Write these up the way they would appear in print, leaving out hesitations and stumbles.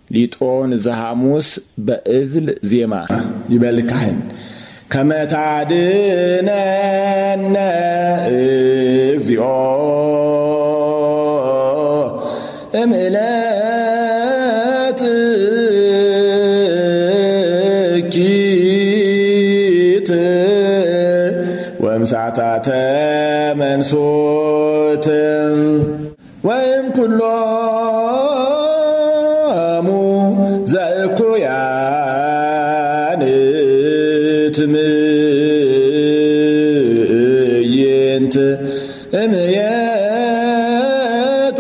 ሊጦን ዘሐሙስ በእዝል ዜማ ይበል ካህን ከመታድነነ እግዚኦ እምዕለት ኪት ወምሳታተ መንሶት ወይም ኩሎሙ ዘእኩያን ትምይንት እምየት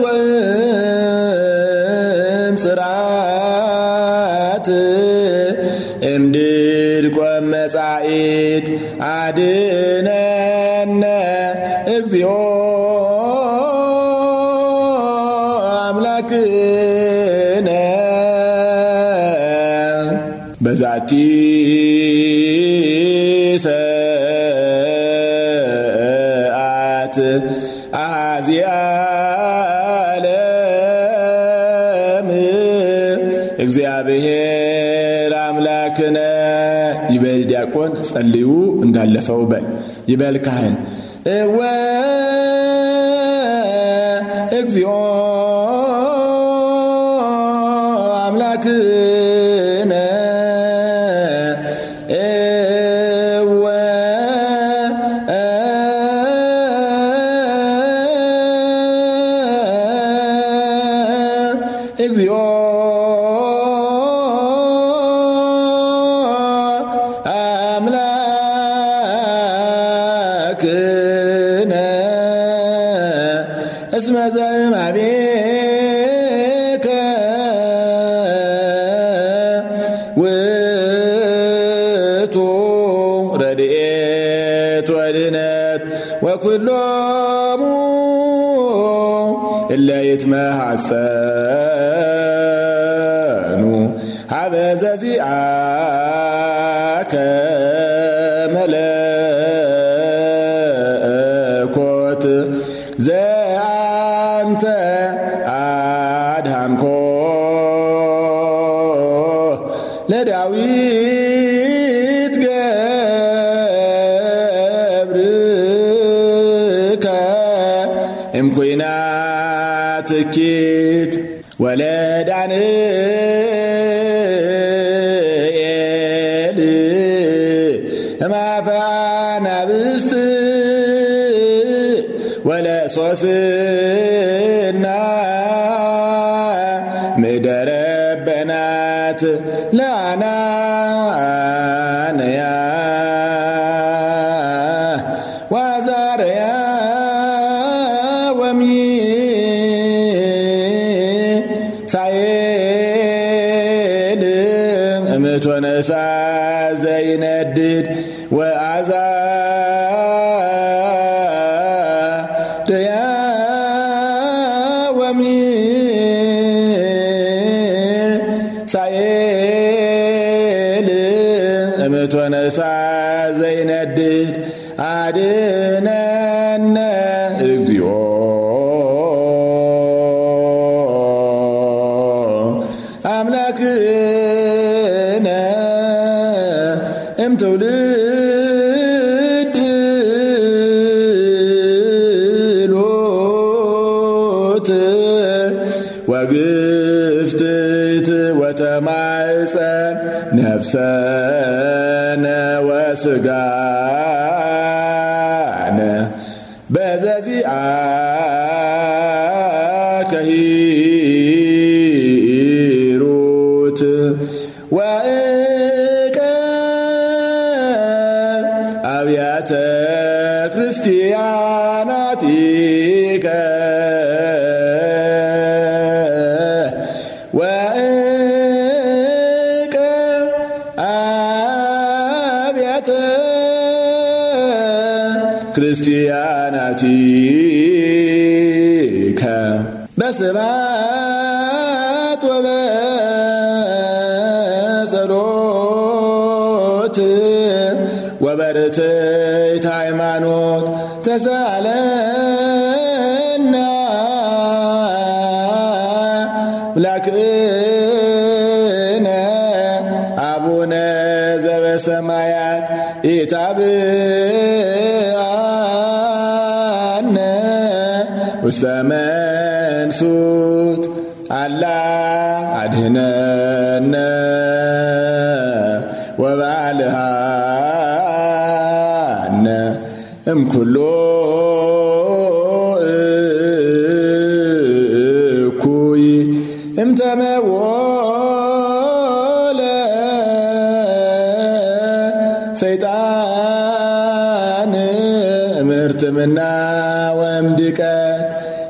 ወይም ጽራት እምድልቆ መጻኢት አድነነ እግዚኦ አምላክነ በዛቲ ሰዓት አኀዚአ ዓለም እግዚአብሔር አምላክነ ይበል ዲያቆን ጸልዩ እንዳለፈው በል ይበል ካህን እወ እግዚኦ አምላክነ እወ እግዚኦ አምላክነ እስመ ዘእምኀቤከ ውእቱ ረድኤት ወድኅነት ወኵሎሙ እለ ይትመሐፀኑ ሀበ ዘዚአከ መለኮት ዘአንተ አድኃንኮ ለዳዊት ገብርከ እምኲናት እኪት ወለዳንኤል እምአፈ አናብስት ወለሶስና ምድረ በናት ለአናንያ ወአዛርያ ወሚሳኤል እምእቶነ እሳት ዘይነድድ ወአዛርያ ወሚሳኤል እምእቶነ እሳት ዘይነድድ አድነነ እግዚኦ አምላክነ እምትውልድ ሎት ወግፍትት ወተማይፀን ነፍሰነ ወስጋነ በዘዚአከ ሂሩት ወእቀ አብያተ ክርስቲያናቲከ ወእቀ አብያተ ክርስቲያናቲከ በስብሐት ወበጸሎት ወበርትዕት ሃይማኖት ተሳለና ላክነ አቡነ ዘበሰማያት ኢታብአነ ውስተ መንሱት አላ አድኅነነ ወባልሐነ እምኩሎ እኩይ እምተመወለ ሰይጣን እምርትምና ወእምድቀት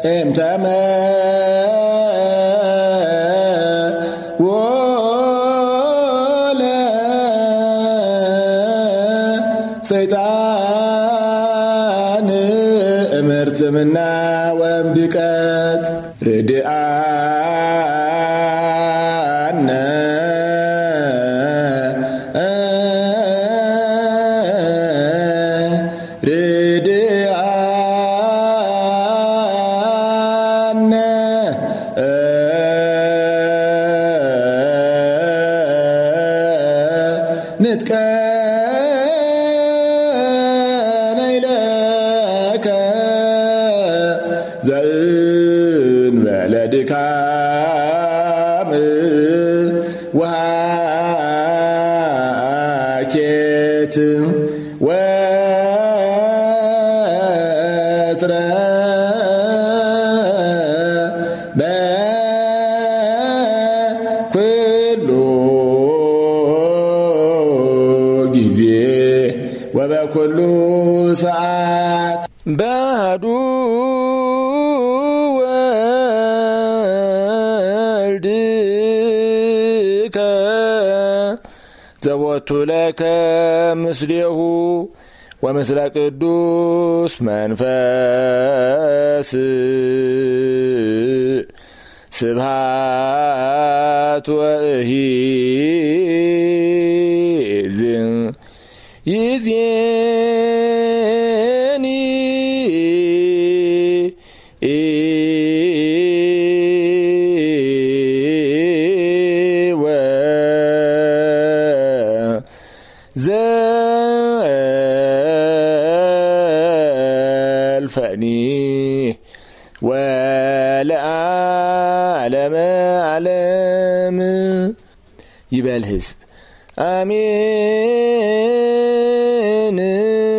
እምተመወለ ሰይጣን እምርትምና ወእምድቀት ርድአነ ርድአነ ንጥቀነይለከ ዘእንበለ ድካም ወሃኬት ወትረ በኩሉ ጊዜ ወበኩሉ ሰዓት በአሐዱ ወልድከ ዘቦቱ ለከ ምስሌሁ ወምስለ ቅዱስ መንፈስ ስብሐት ወእሂዝ ይዜኒ ዘልፈኒ ወለዓለመ ዓለም ይበል ሕዝብ አሜን።